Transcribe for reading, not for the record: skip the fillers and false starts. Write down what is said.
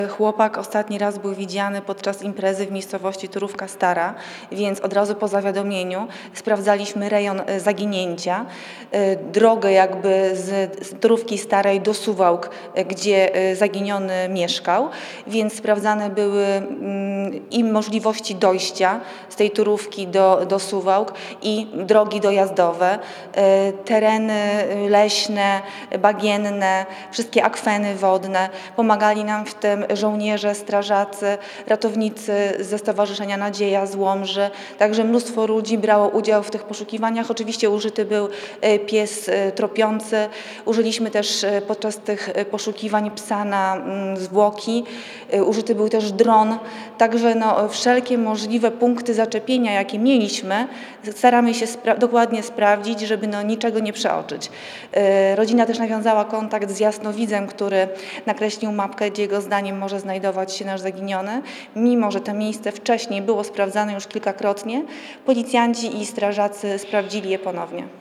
Chłopak ostatni raz był widziany podczas imprezy w miejscowości Turówka Stara, więc od razu po zawiadomieniu sprawdzaliśmy rejon zaginięcia, drogę jakby z Turówki Starej do Suwałk, gdzie zaginiony mieszkał, więc sprawdzane były i możliwości dojścia z tej Turówki do Suwałk i drogi dojazdowe, tereny leśne, bagienne, wszystkie akweny wodne. Pomagali nam w tym żołnierze, strażacy, ratownicy ze Stowarzyszenia Nadzieja z Łomży. Także mnóstwo ludzi brało udział w tych poszukiwaniach. Oczywiście użyty był pies tropiący. Użyliśmy też podczas tych poszukiwań psa na zwłoki. Użyty był też dron. Także wszelkie możliwe punkty zaczepienia, jakie mieliśmy, staramy się dokładnie sprawdzić, żeby niczego nie przeoczyć. Rodzina też nawiązała kontakt z jasnowidzem, który nakreślił mapkę, gdzie jego zdaniem może znajdować się nasz zaginiony. Mimo że to miejsce wcześniej było sprawdzane już kilkakrotnie, policjanci i strażacy sprawdzili je ponownie.